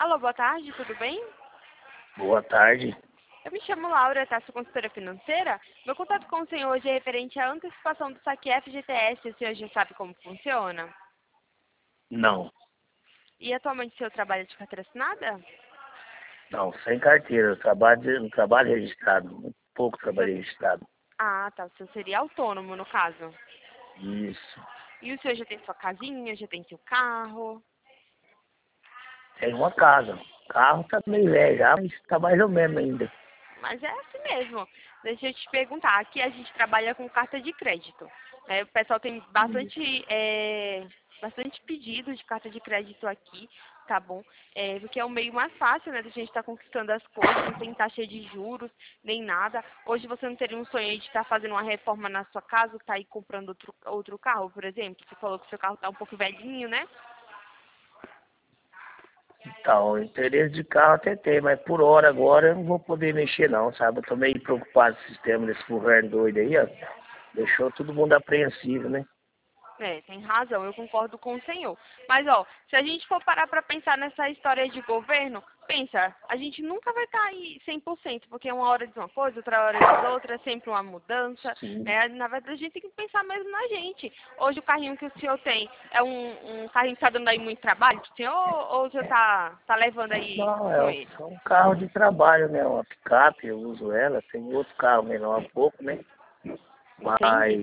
Alô, boa tarde, tudo bem? Boa tarde. Eu me chamo Laura, tá? Sou consultora financeira. Meu contato com o senhor hoje é referente à antecipação do saque FGTS. O senhor já sabe como funciona? Não, E atualmente o senhor trabalha de carteira assinada? não, sem carteira. Eu trabalho registrado. Muito pouco O senhor... trabalho registrado. Ah, tá. O senhor seria autônomo, no caso. Isso. E o senhor já tem sua casinha, já tem seu carro? Tem uma casa. O carro tá meio velho já, mas tá mais ou menos ainda. Mas é assim mesmo. Deixa eu te perguntar. Aqui a gente trabalha com carta de crédito. O pessoal tem bastante pedido de carta de crédito aqui, tá bom? Porque é o meio mais fácil, né, da gente estar conquistando as coisas, não tem taxa de juros, nem nada. Hoje você não teria um sonho aí de estar fazendo uma reforma na sua casa, tá aí comprando outro carro, por exemplo? Você falou que seu carro tá um pouco velhinho, né? Então, o interesse de carro até tem, mas por hora agora eu não vou poder mexer não, sabe? Eu tô meio preocupado com o sistema desse governo doido aí, ó. Deixou todo mundo apreensivo, né? Tem razão, eu concordo com o senhor. Mas, ó, se a gente for parar para pensar nessa história de governo, pensa, a gente nunca vai estar aí 100%, porque uma hora diz uma coisa, outra hora diz outra, é sempre uma mudança, Sim. né? Na verdade, a gente tem que pensar mesmo na gente. Hoje o carrinho que o senhor tem é um carrinho que está dando aí muito trabalho pro senhor, ou o senhor tá levando aí Não, com é ele? um carro de trabalho, né? Uma picape, eu uso ela. Tem outro carro menor um pouco, né? Entende? Mas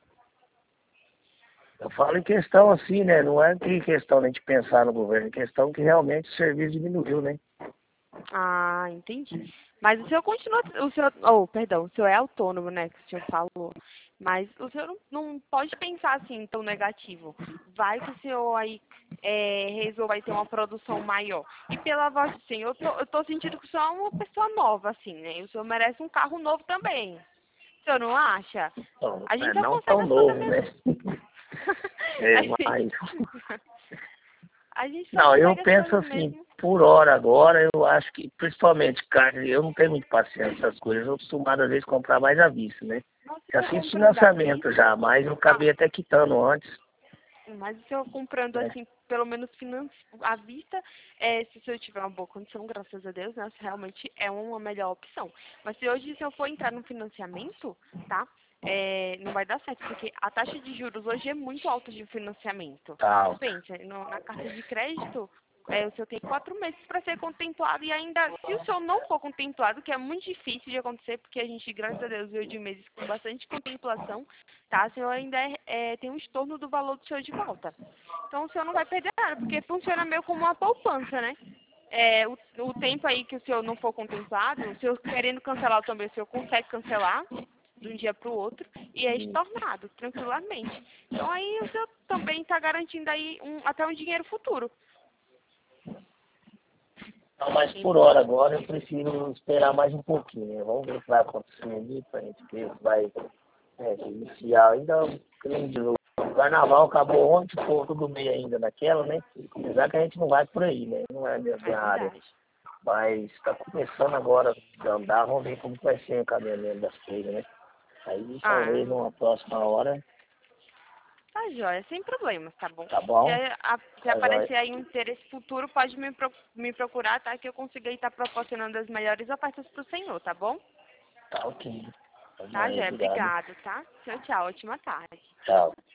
eu falo em questão assim, né? Não é que questão de pensar no governo, é questão que realmente o serviço diminuiu, né? Ah, entendi. Mas o senhor continua, perdão, o senhor é autônomo, né, que o senhor falou. Mas o senhor não pode pensar assim tão negativo. Vai que o senhor aí resolva aí ter uma produção maior. E pela voz do senhor, eu tô sentindo que o senhor é uma pessoa nova, assim, né? E o senhor merece um carro novo também. O senhor não acha? Então, A gente só não consegue tão as coisas novo, né? mesmo. É, a gente, mas. a gente só Não, eu consegue as penso coisas assim, mesmo. por hora agora, eu acho que, principalmente carne, eu não tenho muito paciência nessas coisas, eu sou acostumado às vezes comprar mais à vista, né? Nossa, o Já senhor fiz comprando à financiamento vista. já, mas eu Ah, acabei até quitando antes, mas se eu comprando né? assim, pelo menos à vista, se o senhor tiver uma boa condição, graças a Deus, né, realmente é uma melhor opção. Mas se eu for entrar no financiamento, tá? Não vai dar certo, porque a taxa de juros hoje é muito alta de financiamento. Tal. Pense, na carta de crédito, o senhor tem 4 meses para ser contemplado e ainda, se o senhor não for contemplado, que é muito difícil de acontecer, porque a gente, graças a Deus, veio de meses com bastante contemplação, tá? O senhor ainda tem um estorno do valor do senhor de volta. Então o senhor não vai perder nada, porque funciona meio como uma poupança, né? O tempo aí que o senhor não for contemplado, o senhor querendo cancelar também, o senhor consegue cancelar de um dia para o outro e é estornado tranquilamente. Então aí o senhor também está garantindo aí até um dinheiro futuro. Não, mas por hora agora eu prefiro esperar mais um pouquinho, né? Vamos ver o que vai acontecer ali, pra gente ver se vai iniciar ainda, que nem diz, o carnaval acabou ontem, ficou tudo meio ainda naquela, né? Apesar que a gente não vai por aí, né? Não é a É minha área. verdade. Mas está começando agora a andar, vamos ver como vai ser o caminhamento das coisas, né? Aí Ah, talvez numa próxima hora, tá jóia, sem problemas, tá bom? tá Se, bom? se Tá jóia. aparecer aí um interesse futuro, pode me procurar, tá? Que eu consiga estar proporcionando as melhores ofertas pro senhor, tá bom? Tá ok. Tá Tá, jóia, jóia, obrigado. obrigado, tá? Tchau, tchau, ótima tarde. Tchau.